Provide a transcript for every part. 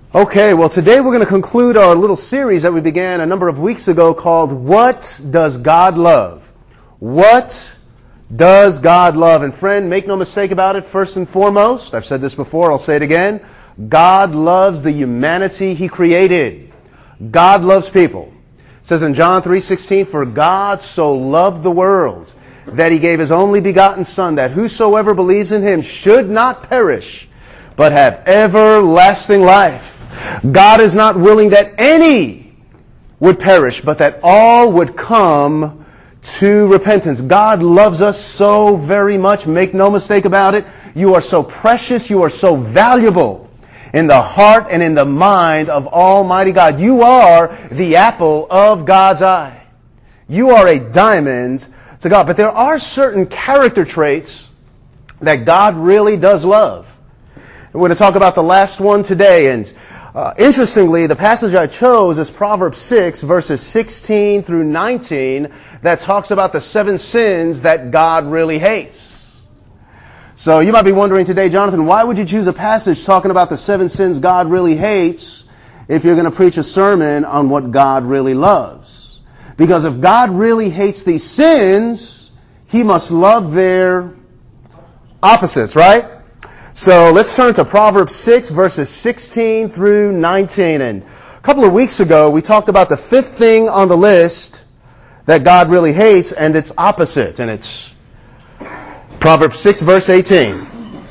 Okay, well today we're going to conclude our little series that we began a number of weeks ago called What Does God Love? What does God love? And friend, make no mistake about it, first and foremost, I've said this before, I'll say it again, God loves the humanity He created. God loves people. It says in John 3:16, "For God so loved the world that He gave His only begotten Son, that whosoever believes in Him should not perish, but have everlasting life." God is not willing that any would perish, but that all would come to repentance. God loves us so very much. Make no mistake about it. You are so precious. You are so valuable in the heart and in the mind of Almighty God. You are the apple of God's eye. You are a diamond to God. But there are certain character traits that God really does love. We're going to talk about the last one today, and interestingly, the passage I chose is Proverbs 6, verses 16 through 19, that talks about the 7 sins that God really hates. So you might be wondering today, Jonathan, why would you choose a passage talking about the 7 sins God really hates if you're going to preach a sermon on what God really loves? Because if God really hates these sins, He must love their opposites, right? So let's turn to Proverbs 6, verses 16 through 19. And a couple of weeks ago, we talked about the 5th thing on the list that God really hates and its opposite. And it's Proverbs 6, verse 18.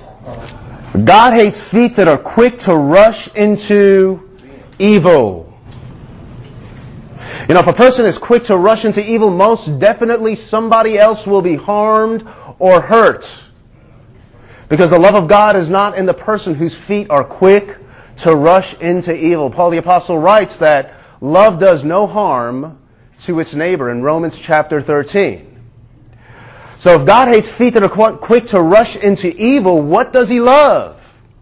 God hates feet that are quick to rush into evil. You know, if a person is quick to rush into evil, most definitely somebody else will be harmed or hurt. Because the love of God is not in the person whose feet are quick to rush into evil. Paul the Apostle writes that love does no harm to its neighbor in Romans chapter 13. So if God hates feet that are quick to rush into evil, what does He love?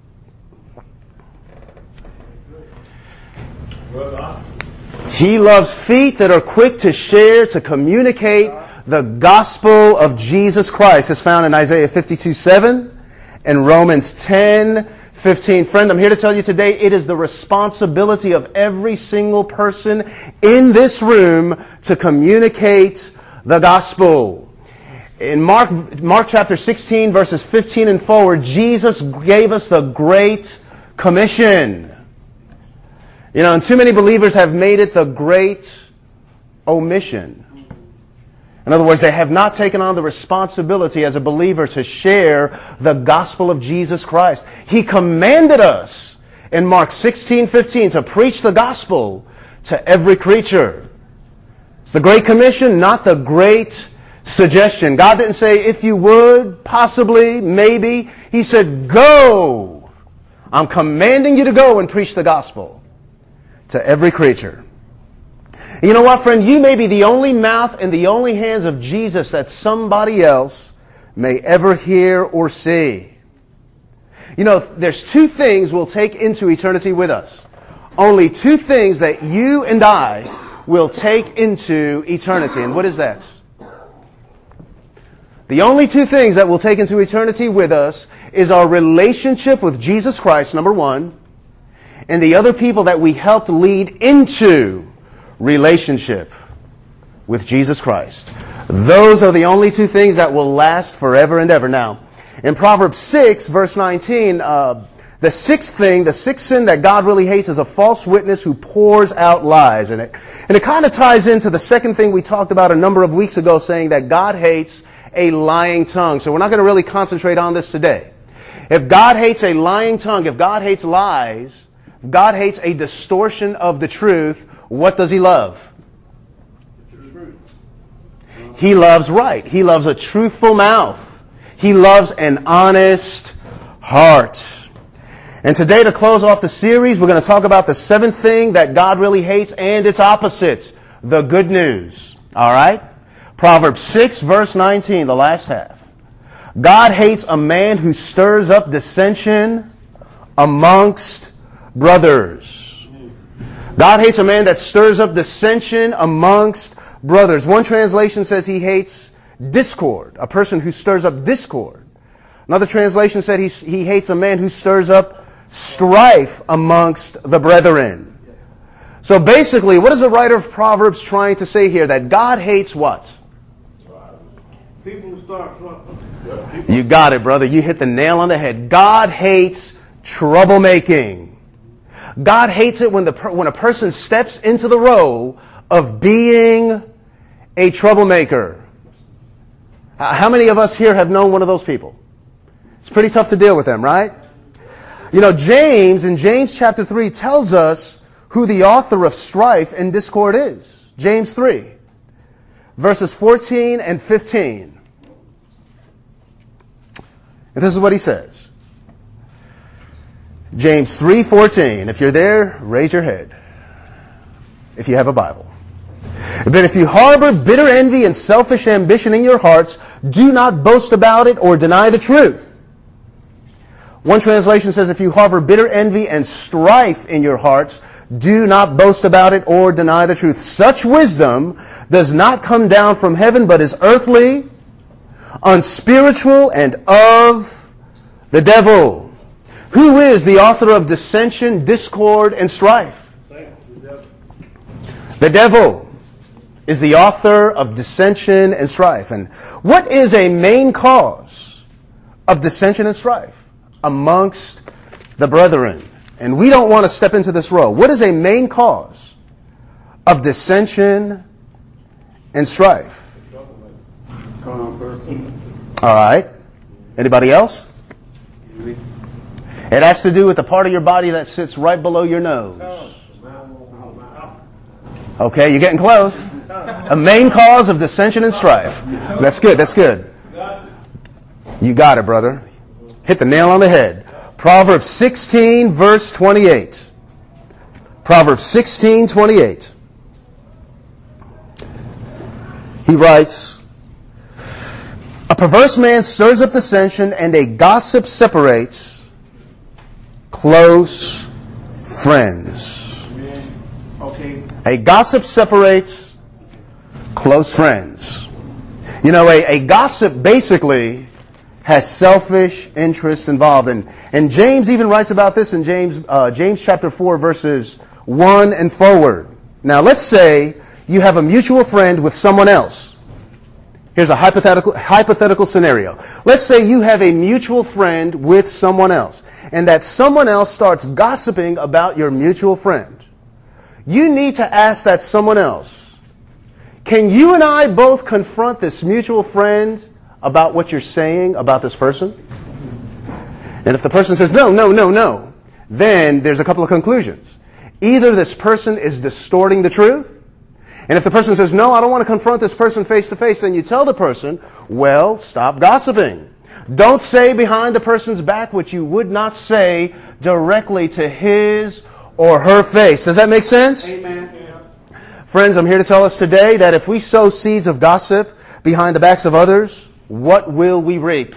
He loves feet that are quick to share, to communicate the gospel of Jesus Christ. It's found in Isaiah 52:7. In Romans 10:15. Friend, I'm here to tell you today, it is the responsibility of every single person in this room to communicate the gospel. In Mark chapter 16, verses 15 and forward, Jesus gave us the Great Commission. You know, and too many believers have made it the Great Omission. In other words, they have not taken on the responsibility as a believer to share the gospel of Jesus Christ. He commanded us in Mark 16:15 to preach the gospel to every creature. It's the Great Commission, not the Great Suggestion. God didn't say, if you would, possibly, maybe. He said, go. I'm commanding you to go and preach the gospel to every creature. You know what, friend? You may be the only mouth and the only hands of Jesus that somebody else may ever hear or see. You know, there's 2 things we'll take into eternity with us. Only 2 things that you and I will take into eternity. And what is that? The only 2 things that we'll take into eternity with us is our relationship with Jesus Christ, number 1, and the other people that we helped lead into relationship with Jesus Christ. Those are the only 2 things that will last forever and ever. Now, in Proverbs 6, verse 19, the 6th sin that God really hates is a false witness who pours out lies. And it kind of ties into the 2nd thing we talked about a number of weeks ago, saying that God hates a lying tongue. So we're not going to really concentrate on this today. If God hates a lying tongue, if God hates lies, if God hates a distortion of the truth, what does He love? He loves right. He loves a truthful mouth. He loves an honest heart. And today, to close off the series, we're going to talk about the 7th thing that God really hates and its opposite, the good news. All right? Proverbs 6, verse 19, the last half. God hates a man who stirs up dissension amongst brothers. God hates a man that stirs up dissension amongst brothers. One translation says He hates discord, a person who stirs up discord. Another translation said he hates a man who stirs up strife amongst the brethren. So basically, what is the writer of Proverbs trying to say here? That God hates what? People who start trouble. You got it, brother. You hit the nail on the head. God hates troublemaking. God hates it when a person steps into the role of being a troublemaker. How many of us here have known one of those people? It's pretty tough to deal with them, right? You know, James, in James chapter 3, tells us who the author of strife and discord is. James 3, verses 14 and 15. And this is what he says. James 3:14. If you're there, raise your head. If you have a Bible. But if you harbor bitter envy and selfish ambition in your hearts, do not boast about it or deny the truth. One translation says, if you harbor bitter envy and strife in your hearts, do not boast about it or deny the truth. Such wisdom does not come down from heaven, but is earthly, unspiritual, and of the devil. Who is the author of dissension, discord, and strife? The devil is the author of dissension and strife. And what is a main cause of dissension and strife amongst the brethren? And we don't want to step into this role. What is a main cause of dissension and strife? All right. Anybody else? It has to do with the part of your body that sits right below your nose. Okay, you're getting close. A main cause of dissension and strife. That's good, that's good. You got it, brother. Hit the nail on the head. Proverbs 16, verse 28. Proverbs 16:28. He writes, a perverse man stirs up dissension, and a gossip separates close friends. Okay. A gossip separates close friends. You know, a gossip basically has selfish interests involved. And James even writes about this in James chapter 4, verses 1 and forward. Now, let's say you have a mutual friend with someone else. Here's a hypothetical scenario. Let's say you have a mutual friend with someone else, and that someone else starts gossiping about your mutual friend. You need to ask that someone else, can you and I both confront this mutual friend about what you're saying about this person? And if the person says, no, then there's a couple of conclusions. Either this person is distorting the truth, and if the person says, no, I don't want to confront this person face to face, then you tell the person, well, stop gossiping. Don't say behind the person's back what you would not say directly to his or her face. Does that make sense? Amen. Friends, I'm here to tell us today that if we sow seeds of gossip behind the backs of others, what will we reap?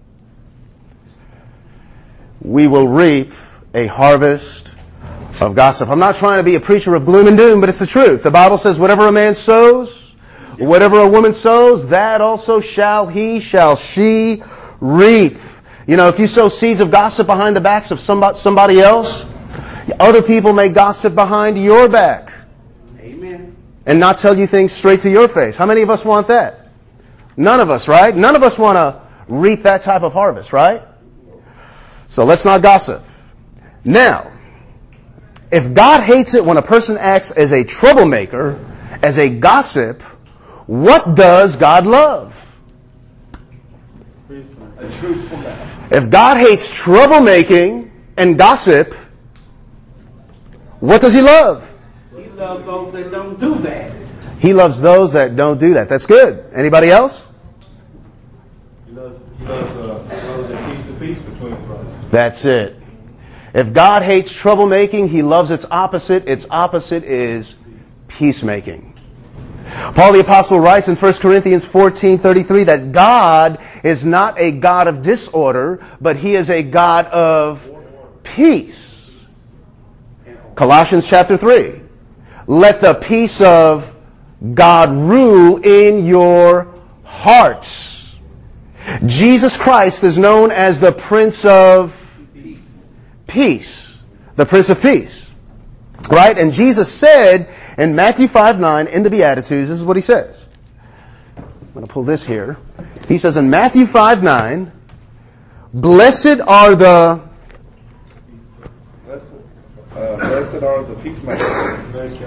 We will reap a harvest of gossip. I'm not trying to be a preacher of gloom and doom, but it's the truth. The Bible says whatever a man sows, whatever a woman sows, that also shall she reap. You know, if you sow seeds of gossip behind the backs of somebody else, other people may gossip behind your back. Amen. And not tell you things straight to your face. How many of us want that? None of us, right? None of us want to reap that type of harvest, right? So let's not gossip. Now, if God hates it when a person acts as a troublemaker, as a gossip, what does God love? If God hates troublemaking and gossip, what does He love? He loves those that don't do that. He loves those that don't do that. That's good. Anybody else? He loves those that keeps the peace between brothers. That's it. If God hates troublemaking, He loves its opposite. Its opposite is peacemaking. Paul the Apostle writes in 1 Corinthians 14:33 that God is not a God of disorder, but He is a God of peace. Colossians chapter 3. Let the peace of God rule in your hearts. Jesus Christ is known as the Prince of peace. The Prince of Peace. Right? And Jesus said in Matthew 5:9 in the Beatitudes, this is what he says. I'm going to pull this here. He says in Matthew 5:9, blessed are the peacemakers.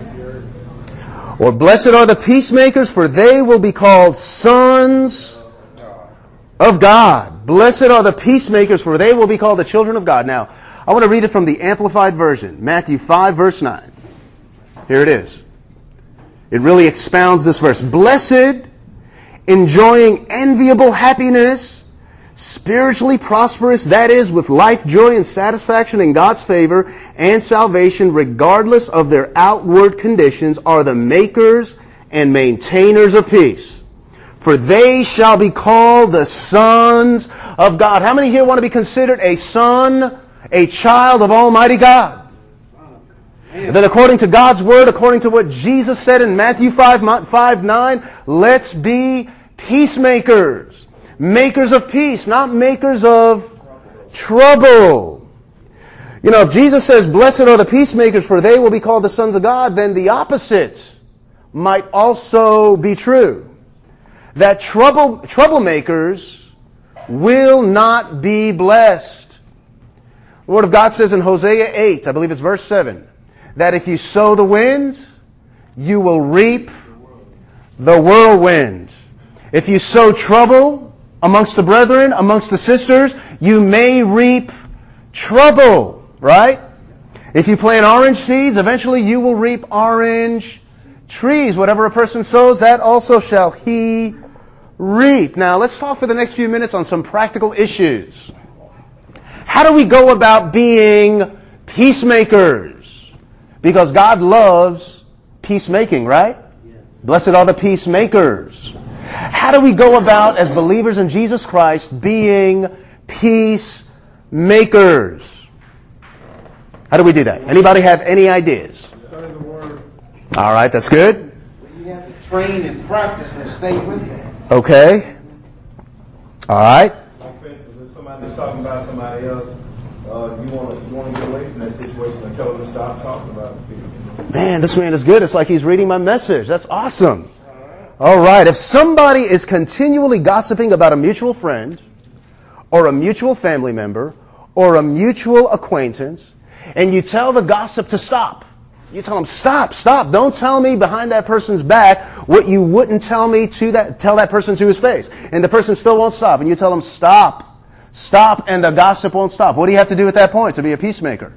Or blessed are the peacemakers, for they will be called sons of God. Blessed are the peacemakers, for they will be called the children of God. Now, I want to read it from the Amplified Version, Matthew 5, verse 9. Here it is. It really expounds this verse. Blessed, enjoying enviable happiness, spiritually prosperous, that is, with life, joy, and satisfaction in God's favor and salvation, regardless of their outward conditions, are the makers and maintainers of peace. For they shall be called the sons of God. How many here want to be considered a son, a child of Almighty God? That according to God's Word, according to what Jesus said in Matthew 5:9, let's be peacemakers. Makers of peace, not makers of trouble. You know, if Jesus says, blessed are the peacemakers, for they will be called the sons of God, then the opposite might also be true. That troublemakers will not be blessed. The Word of God says in Hosea 8, I believe it's verse 7, that if you sow the wind, you will reap the whirlwind. If you sow trouble amongst the brethren, amongst the sisters, you may reap trouble, right? If you plant orange seeds, eventually you will reap orange trees. Whatever a person sows, that also shall he reap. Now, let's talk for the next few minutes on some practical issues. How do we go about being peacemakers? Because God loves peacemaking, right? Blessed are the peacemakers. How do we go about, as believers in Jesus Christ, being peacemakers? How do we do that? Anybody have any ideas? Study the Word. All right, that's good. You have to train and practice and stay with it. Okay. All right. Like, for instance, if somebody's talking about somebody else, you want to get away from that situation and tell them to stop talking about it. Man, this man is good. It's like he's reading my message. That's awesome. All right. If somebody is continually gossiping about a mutual friend or a mutual family member or a mutual acquaintance, and you tell the gossip to stop, you tell them, stop. Don't tell me behind that person's back what you wouldn't tell that person to his face. And the person still won't stop. And you tell them, stop, and the gossip won't stop. What do you have to do at that point to be a peacemaker?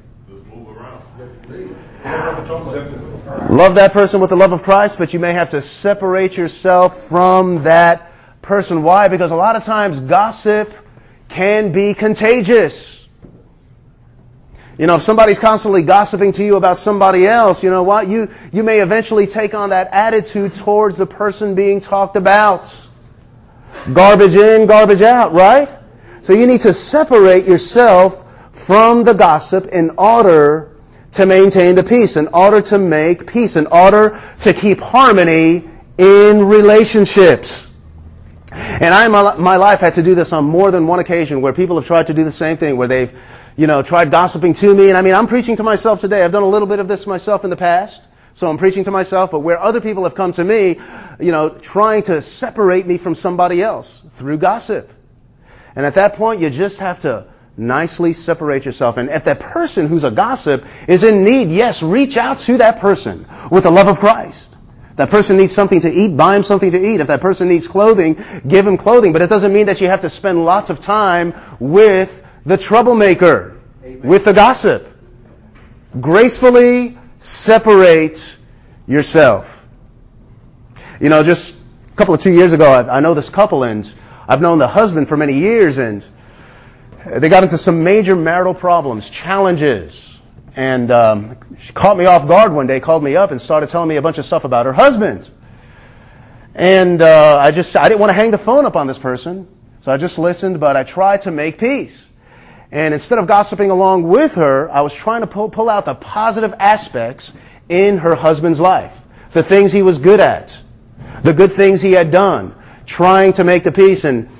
Love that person with the love of Christ, but you may have to separate yourself from that person. Why? Because a lot of times gossip can be contagious. You know, if somebody's constantly gossiping to you about somebody else, you know what? You may eventually take on that attitude towards the person being talked about. Garbage in, garbage out, right? So you need to separate yourself from the gossip in order to maintain the peace, in order to make peace, in order to keep harmony in relationships. And I in my life had to do this on more than one occasion where people have tried to do the same thing, where they've, tried gossiping to me. And I'm preaching to myself today. I've done a little bit of this myself in the past, so I'm preaching to myself. But where other people have come to me, trying to separate me from somebody else through gossip. And at that point, you just have to nicely separate yourself. And if that person who's a gossip is in need, yes, reach out to that person with the love of Christ. If that person needs something to eat, buy him something to eat. If that person needs clothing, give him clothing. But it doesn't mean that you have to spend lots of time with the troublemaker, with the gossip. Gracefully separate yourself. Just a couple of 2 years ago, I know this couple, and I've known the husband for many years, and they got into some major marital problems, challenges. And she caught me off guard one day, called me up, and started telling me a bunch of stuff about her husband. And I didn't want to hang the phone up on this person, so I just listened, but I tried to make peace. And instead of gossiping along with her, I was trying to pull out the positive aspects in her husband's life. The things he was good at. The good things he had done. Trying to make the peace. And,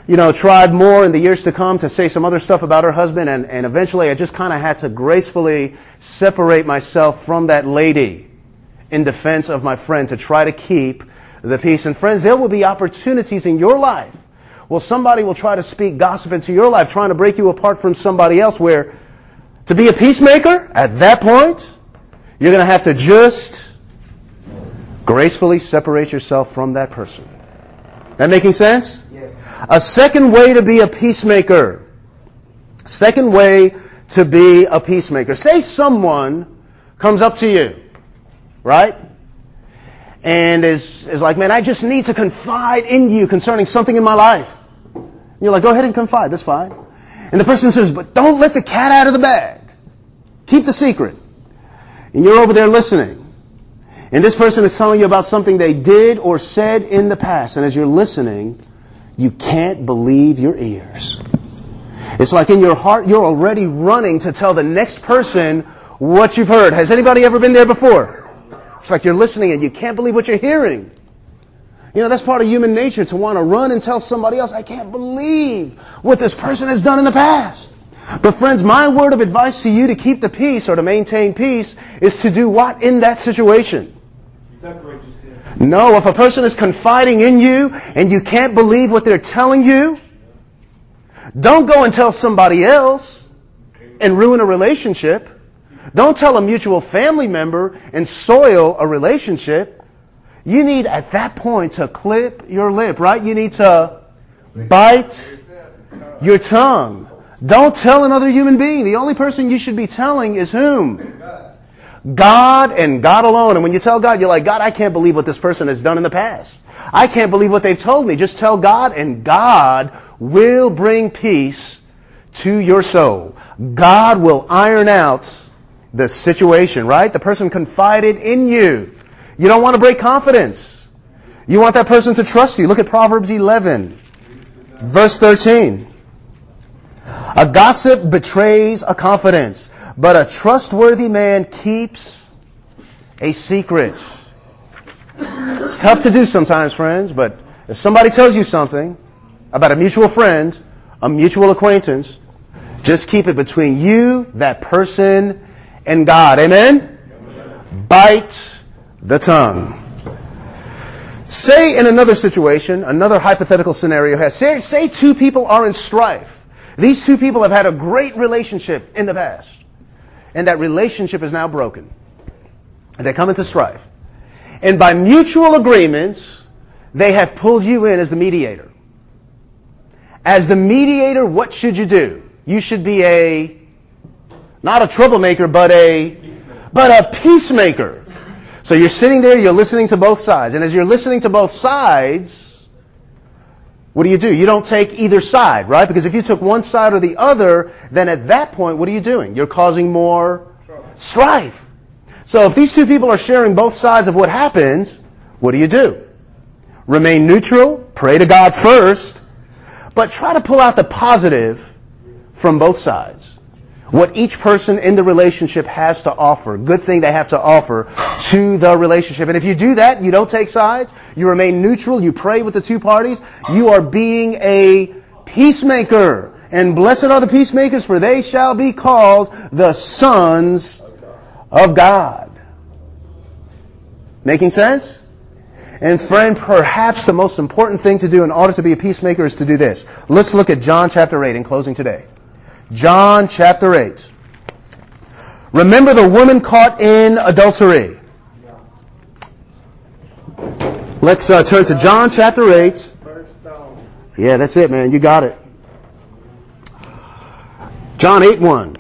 tried more in the years to come to say some other stuff about her husband, and eventually I just kind of had to gracefully separate myself from that lady in defense of my friend to try to keep the peace. And friends, there will be opportunities in your life. Well, somebody will try to speak gossip into your life, trying to break you apart from somebody else, where to be a peacemaker, at that point, you're going to have to just gracefully separate yourself from that person. That making sense? Yes. A second way to be a peacemaker. Second way to be a peacemaker. Say someone comes up to you, right? And is like, man, I just need to confide in you concerning something in my life. You're like, go ahead and confide, that's fine. And the person says, but don't let the cat out of the bag. Keep the secret. And you're over there listening. And this person is telling you about something they did or said in the past. And as you're listening, you can't believe your ears. It's like in your heart, you're already running to tell the next person what you've heard. Has anybody ever been there before? It's like you're listening and you can't believe what you're hearing. That's part of human nature, to want to run and tell somebody else, I can't believe what this person has done in the past. But friends, my word of advice to you to keep the peace or to maintain peace is to do what in that situation? Separate yourself. No, if a person is confiding in you and you can't believe what they're telling you, don't go and tell somebody else and ruin a relationship. Don't tell a mutual family member and soil a relationship. You need at that point to clip your lip, right? You need to bite your tongue. Don't tell another human being. The only person you should be telling is whom? God and God alone. And when you tell God, you're like, God, I can't believe what this person has done in the past. I can't believe what they've told me. Just tell God, and God will bring peace to your soul. God will iron out the situation, right? The person confided in you. You don't want to break confidence. You want that person to trust you. Look at Proverbs 11, verse 13. A gossip betrays a confidence, but a trustworthy man keeps a secret. It's tough to do sometimes, friends, but if somebody tells you something about a mutual friend, a mutual acquaintance, just keep it between you, that person, and God. Amen? Bite the tongue. Say in another situation, another hypothetical scenario, say two people are in strife. These two people have had a great relationship in the past, and that relationship is now broken. And they come into strife. And by mutual agreement, they have pulled you in as the mediator. As the mediator, what should you do? You should be not a troublemaker, but a peacemaker. So you're sitting there, you're listening to both sides. And as you're listening to both sides, what do? You don't take either side, right? Because if you took one side or the other, then at that point, what are you doing? You're causing more strife. So if these two people are sharing both sides of what happens, what do? Remain neutral, pray to God first, but try to pull out the positive from both sides. What each person in the relationship has to offer, good thing they have to offer to the relationship. And if you do that, you don't take sides, you remain neutral, you pray with the two parties, you are being a peacemaker. And blessed are the peacemakers, for they shall be called the sons of God. Making sense? And friend, perhaps the most important thing to do in order to be a peacemaker is to do this. Let's look at John chapter 8 in closing today. John chapter 8. Remember the woman caught in adultery. Let's turn to John chapter 8. Yeah, that's it, man. You got it. John 8:1.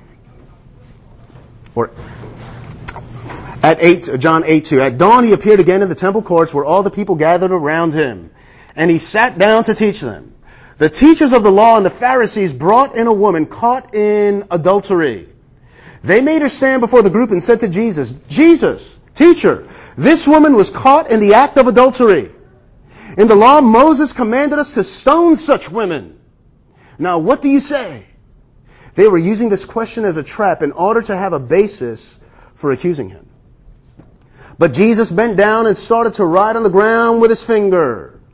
Or at 8, John 8:2. At dawn he appeared again in the temple courts where all the people gathered around him. And he sat down to teach them. The teachers of the law and the Pharisees brought in a woman caught in adultery. They made her stand before the group and said to Jesus, Jesus, teacher, this woman was caught in the act of adultery. In the law, Moses commanded us to stone such women. Now, what do you say? They were using this question as a trap in order to have a basis for accusing him. But Jesus bent down and started to write on the ground with his finger.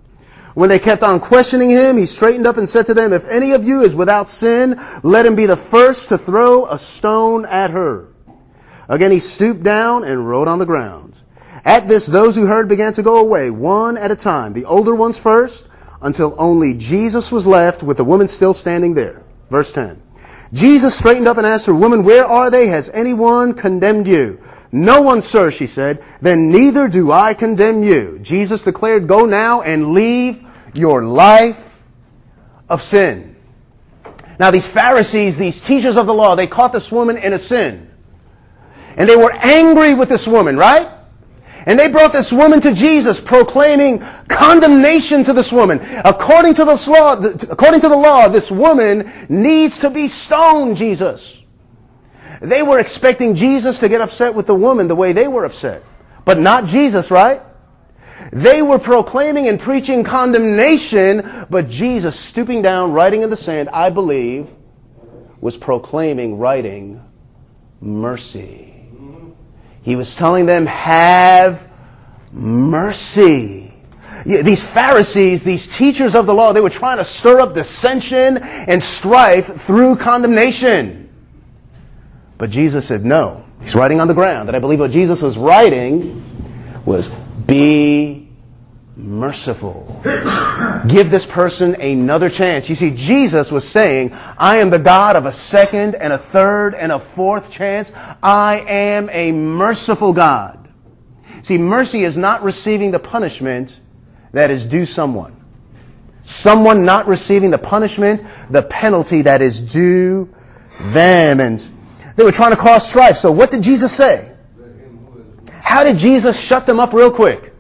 When they kept on questioning him, he straightened up and said to them, "If any of you is without sin, let him be the first to throw a stone at her." Again he stooped down and wrote on the ground. At this, those who heard began to go away, one at a time, the older ones first, until only Jesus was left with the woman still standing there. Verse 10. Jesus straightened up and asked her, "Woman, where are they? Has anyone condemned you?" "No one, sir," she said. "Then neither do I condemn you." Jesus declared, "Go now and leave your life of sin." Now these Pharisees, these teachers of the law, they caught this woman in a sin. And they were angry with this woman, right? And they brought this woman to Jesus, proclaiming condemnation to this woman. According to the law, this woman needs to be stoned, Jesus. They were expecting Jesus to get upset with the woman the way they were upset. But not Jesus, right? They were proclaiming and preaching condemnation, but Jesus, stooping down, writing in the sand, I believe, was proclaiming, writing, mercy. He was telling them, have mercy. These Pharisees, these teachers of the law, they were trying to stir up dissension and strife through condemnation. But Jesus said no. He's writing on the ground. And I believe what Jesus was writing was, be merciful. Give this person another chance. You see, Jesus was saying, I am the God of a second and a third and a fourth chance. I am a merciful God. See, mercy is not receiving the punishment that is due someone. Someone not receiving the punishment, the penalty that is due them. And they were trying to cause strife. So what did Jesus say? How did Jesus shut them up real quick?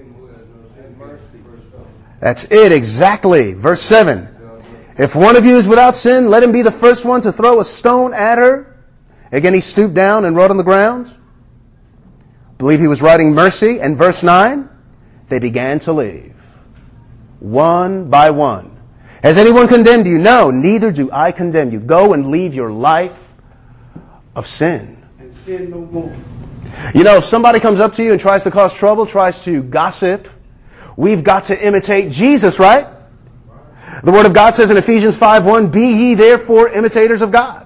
That's it, exactly. Verse 7. If one of you is without sin, let him be the first one to throw a stone at her. Again, he stooped down and wrote on the ground. I believe he was writing mercy. And verse 9, they began to leave, one by one. Has anyone condemned you? No, neither do I condemn you. Go and leave your life of sin. And sin no more. You know, if somebody comes up to you and tries to cause trouble, tries to gossip, we've got to imitate Jesus, right? The Word of God says in Ephesians 5:1, be ye therefore imitators of God.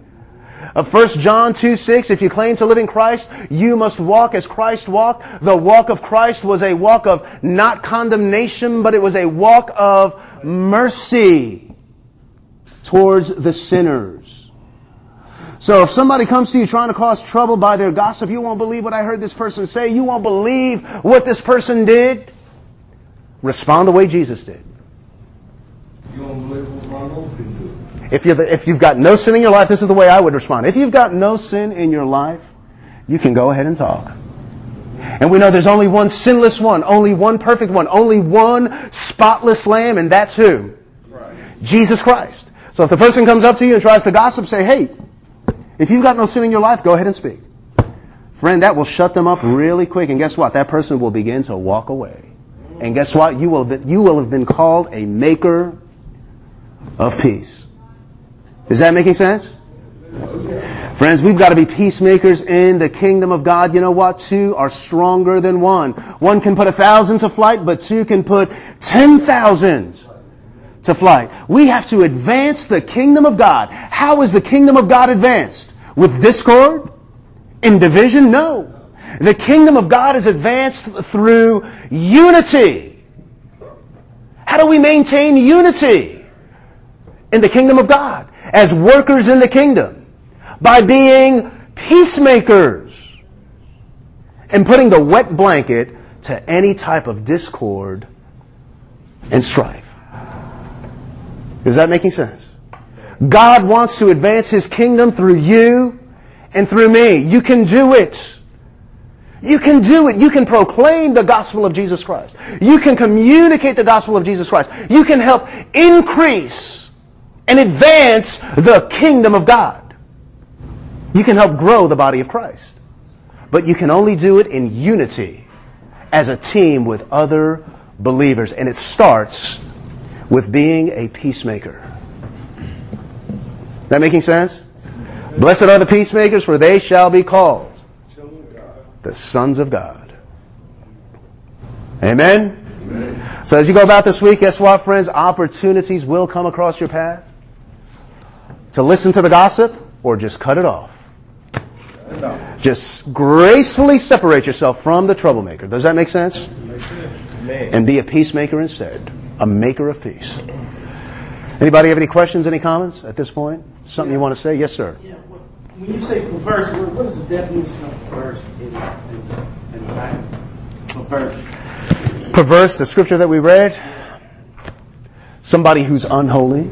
1 John 2:6, if you claim to live in Christ, you must walk as Christ walked. The walk of Christ was a walk of not condemnation, but it was a walk of mercy towards the sinners. So if somebody comes to you trying to cause trouble by their gossip, you won't believe what I heard this person say. You won't believe what this person did. Respond the way Jesus did. You don't believe what my Lord can do. If you've got no sin in your life, this is the way I would respond. If you've got no sin in your life, you can go ahead and talk. And we know there's only one sinless one, only one perfect one, only one spotless lamb, and that's who? Right. Jesus Christ. So if the person comes up to you and tries to gossip, say, hey, if you've got no sin in your life, go ahead and speak. Friend, that will shut them up really quick. And guess what? That person will begin to walk away. And guess what? You will have been called a maker of peace. Is that making sense? Friends, we've got to be peacemakers in the kingdom of God. You know what? Two are stronger than one. One can put 1,000 to flight, but two can put 10,000 to flight. We have to advance the kingdom of God. How is the kingdom of God advanced? With discord? In division? No. The kingdom of God is advanced through unity. How do we maintain unity in the kingdom of God as workers in the kingdom? By being peacemakers and putting the wet blanket to any type of discord and strife. Is that making sense? God wants to advance His kingdom through you and through me. You can do it. You can do it. You can proclaim the gospel of Jesus Christ. You can communicate the gospel of Jesus Christ. You can help increase and advance the kingdom of God. You can help grow the body of Christ. But you can only do it in unity as a team with other believers. And it starts with being a peacemaker. That making sense? Blessed are the peacemakers, for they shall be called the sons of God. Amen? So as you go about this week, guess what, friends? Opportunities will come across your path to listen to the gossip or just cut it off. Just gracefully separate yourself from the troublemaker. Does that make sense? And be a peacemaker instead. A maker of peace. Anybody have any questions, any comments at this point? Something you want to say? Yes, sir. Yeah, when you say perverse, what is the definition of perverse in the Bible? Perverse. Perverse, the scripture that we read. Somebody who's unholy.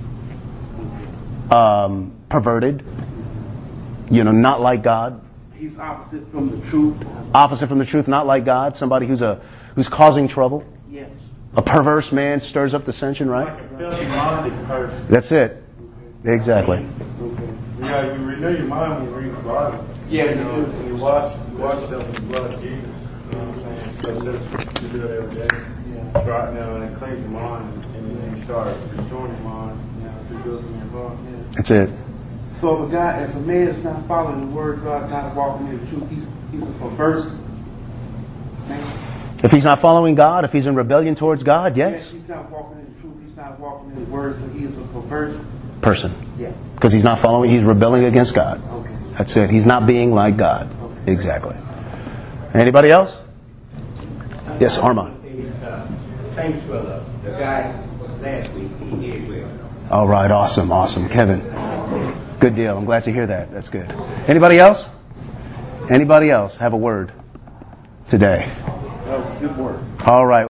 Perverted. Not like God. He's opposite from the truth. Opposite from the truth, not like God. Somebody who's causing trouble. Yes. A perverse man stirs up dissension, right? Like a filthy-minded person. That's it. Exactly. Yeah, you renew your mind when you read the Bible. Yeah, When you wash yourself in the blood of Jesus. You know what I'm saying? So you do it every day. Yeah. Right now, and it cleans your mind, and then you start restoring your mind. Through good from your heart. That's it. So if a man is not following the word of God, not walking in the truth, he's a perverse man. If he's not following God, if he's in rebellion towards God, yes. He's not walking in the truth. He's not walking in the word, so he is a perverse Person. Yeah. Because he's not following, he's rebelling against God. Okay. That's it. He's not being like God. Okay. Exactly. Anybody else? Yes, Armand. Thanks for the guy last week. He did well. All right, awesome. Kevin. Good deal. I'm glad to hear that. That's good. Anybody else? Anybody else have a word today? That was a good word. All right.